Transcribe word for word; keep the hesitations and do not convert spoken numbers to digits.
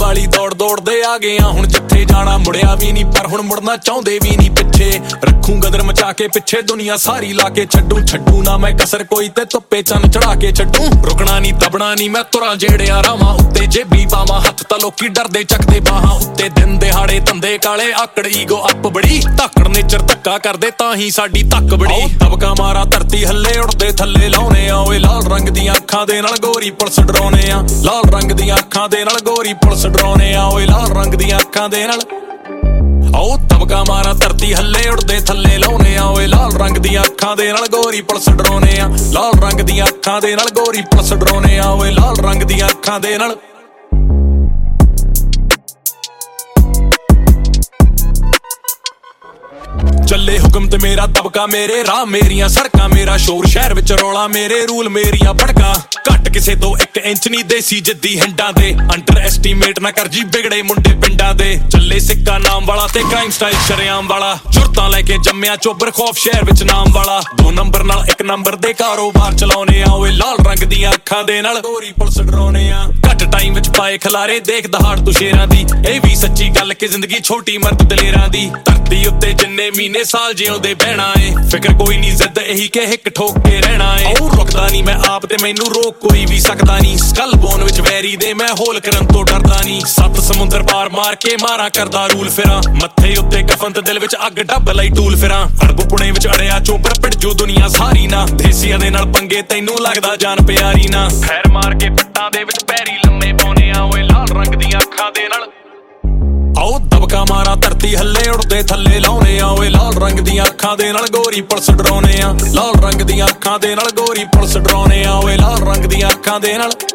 ਵਾਲੀ ਦੌੜ ਦੌੜਦੇ ਆ ਗਏ ਆ ਹੁਣ ਜਿੱਥੇ ਜਾਣਾ ਮੁੜਿਆ ਵੀ ਨਹੀਂ ਪਰ ਹੁਣ ਮੁੜਨਾ ਚਾਹੁੰਦੇ ਵੀ ਨਹੀਂ ਪਿੱਛੇ ਰੱਖੂ ਗਦਰ ਮਚਾ ਕੇ ਪਿੱਛੇ ਦੁਨੀਆ ਸਾਰੀ ਲਾ ਕੇ ਛੱਡੂ ਛੱਡੂ ਨਾ ਮੈਂ ਕਸਰ ਕੋਈ ਤੇ ਧੁੱਪੇ ਚੰਨ ਚੜਾ ਕੇ ਛੱਡੂ ਰੁਕਣਾ ਨਹੀਂ ਦਬਣਾ ਨਹੀਂ ਮੈਂ ਤੁਰਾਂ ਜਿਹੜਿਆ ਰਾਵਾਂ ਉੱਤੇ ਜੇਬੀ ਪਾਵਾਂ ਹੱਥ ਤਾਂ ਲੋਕੀ ਡਰਦੇ ਚੱਕਦੇ ਬਾਹਾਂ ਉੱਤੇ ਦਿਨ ਦਿਹਾੜੇ ਧੰਦੇ ਕਾਲੇ ਆਕੜ ਈਗੋ ਅੱਪ ਬੜੀ ਧਾਕੜ ਨੇਚਰ ਧੱਕਾ ਕਰਦੇ ਤਾਂ ਹੀ ਸਾਡੀ ਧੱਕ ਬੜੀ ਦਬਕਾ ਮਾਰਾ ਧਰਤੀ ਹੱਲੇ ਉੜਦੇ ਥੱਲੇ ਲਾਉਨੇ ਆ ਓਏ ਲਾਲ ਰੰਗ ਦੀਆਂ ਅੱਖਾਂ ਦੇ ਨਾਲ ਗੋਰੀ ਪੁਲਿਸ ਡਰਾਉਨੇ ਆ ਲਾਲ ਰੰਗ ਦੀਆਂ ਅੱਖਾਂ ਦੇ ਨਾਲ ਗੋਰੀ ਪੁਲਿਸ ਡਰਾਉਨੇ ਆ ਓਏ ਲਾਲ ਰੰਗ ਦੀਆਂ ਅੱਖਾਂ ਦੇ ਨਾਲ ਆਓ ਦਬਕਾ ਮਾਰਾ ਧਰਤੀ ਹੱਲੇ ਉੜਦੇ ਥੱਲੇ ਲਾਉਨੇ ਆ ਓਏ ਲਾਲ ਰੰਗ ਦੀਆਂ ਅੱਖਾਂ ਦੇ ਨਾਲ ਗੋਰੀ ਪੁਲਿਸ ਡਰਾਉਨੇ ਆ ਲਾਲ ਰੰਗ ਦੀਆਂ ਅੱਖਾਂ ਦੇ ਨਾਲ ਗੋਰੀ ਪੁਲਿਸ ਡਰਾਉਨੇ ਆ ਓਏ ਲਾਲ ਰੰਗ ਦੀਆਂ ਅੱਖਾਂ ਦੇ ਨਾਲ ਚੱਲੇ ਹੁਕਮ ਤੇ ਮੇਰਾ ਦਬਕਾ ਮੇਰੇ ਰਾਹ ਮੇਰੀਆਂ ਸੜਕਾਂ ਮੇਰਾ ਸ਼ੋਰ ਸ਼ਹਿਰ ਵਿੱਚ ਰੌਲਾ ਮੇਰੇ ਰੂਲ ਮੇਰੀਆਂ ਭੜਕਾਂ ਘੱਟ ਕਿਸੇ ਤੋਂ ਇੱਕ ਇੰਚ ਨਹੀਂ ਦੇਸੀ ਜਿੱਦੀ ਹਿੰਡਾਂ ਦੇ ਅੰਡਰ ਐਸਟੀਮੇਟ ਨਾ ਕਰ ਜੀ ਵਿਗੜੇ ਮੁੰਡੇ ਪਿੰਡਾਂ ਦੇ ਚੱਲੇ ਸਿੱਕਾ ਨਾਮ ਵਾਲਾ ਤੇ ਕ੍ਰਾਈਮ ਸਟਾਈਲ ਸ਼ਰੇਆਮ ਵਾਲਾ ਜੁਰਤਾਂ ਲੈ ਕੇ ਜੰਮਿਆ ਚੋਬਰ ਖੌਫ ਸ਼ਹਿਰ ਵਿੱਚ ਨਾਮ ਵਾਲਾ ਦੋ ਨੰਬਰ ਨਾਲ ਇੱਕ ਨੰਬਰ ਦੇ ਕਾਰੋਬਾਰ ਚਲਾਉਨੇ ਆ ਓਏ ਲਾਲ ਰੰਗ ਦੀਆਂ ਅੱਖਾਂ ਦੇ ਨਾਲ ਗੋਰੀ ਪੁਲਿਸ ਡਰਾਉਨੇ ਆ ਘੱਟ ਟਾਈਮ ਵਿੱਚ ਪਾਏ ਖਲਾਰੇ ਦੇਖ ਦਹਾੜ ਤੂੰ ਸ਼ੇਰਾਂ ਦੀ ਇਹ ਵੀ ਸੱਚੀ ਗੱਲ ਕਿ ਜ਼ਿੰਦਗੀ ਛੋਟੀ ਮਰਦ ਦਲੇਰਾਂ ਦੀ ਧਰਤੀ ਉੱਤੇ ਜਿੰਨੇ ਮਹੀਨੇ ਸਾਲ ਜਿਉਂਦੇ ਬਹਿਣਾ ਏ ਫਿਕਰ ਕੋਈ ਨਹੀਂ ਜ਼ਿੱਦ ਇਹੀ ਕਿ ਹਿੱਕ ਠੋਕ ਕੇ ਰਹਿਣਾ ਏ ਉਹ ਰੁਕਦਾ ਨਹੀਂ ਮੈਂ ਆਪ ਤੇ ਮੈਨੂੰ ਰੋਕ ਕੋਈ ਵੀ ਸਕਦਾ ਨਹੀਂ ਸਕਲ ਬੋਨ ਵਿੱਚ ਵੈਰੀ ਦੇ ਮੈਂ ਹੋਲ ਕਰਨ ਤੋਂ ਡਰਦਾ ਨਹੀਂ ਸੱਤ ਸਮੁੰਦਰ ਪਾਰ ਮਾਰ ਕੇ ਮਾਰਾਂ ਕਰਦਾ ਰੂਲ ਫਿਰਾਂ ਮੱਥੇ ਉੱਤੇ ਕਫਨ ਤੇ ਦਿਲ ਵਿੱਚ ਅੱਗ ਡੱਬ ਲਈ ਟੂਲ ਫਿਰਾਂ ਅਰਬ ਪੁਣੇ ਵਿੱਚ ਅੜਿਆ ਚੋਪਰ ਪਿੜ ਜੋ ਦੁਨੀਆ ਸਾਰੀ ਨਾ ਦੇਸੀਆਂ ਦੇ ਨਾਲ ਪੰਗੇ ਤੈਨੂੰ ਲੱਗਦਾ ਜਾਨ ਪਿਆਰੀ ਨਾ ਫੈਰ ਮਾਰ ਕੇ ਪੱਟਾਂ ਦੇ ਵਿੱਚ ਪੈਰੀ ਲੰਮੇ ਪਾਉਨੇ ਆ ਓਏ ਲਾਲ ਰੰਗ ਦੀਆਂ ਅੱਖਾਂ ਦੇ ਨਾਲ ਆਓ ਦਬਕਾ ਮਾਰਾ ਧਰਤੀ ਹੱਲੇ ਉੜਦੇ ਥੱਲੇ ਲਾਉਨੇ ਆ ਓਏ ਲਾਲ ਰੰਗ ਦੀਆਂ ਅੱਖਾਂ ਦੇ ਨਾਲ ਗੋਰੀ ਪੁਲਿਸ ਡਰਾਉਨੇ ਆ ਲਾਲ ਰੰਗ ਦੀਆਂ ਅੱਖਾਂ ਦੇ ਨਾਲ ਗੋਰੀ ਪੁਲਿਸ ਡਰਾਉਨੇ ਆ ਓਏ ਲਾਲ ਰੰਗ ਦੀਆਂ ਅੱਖਾਂ ਦੇ ਨਾਲ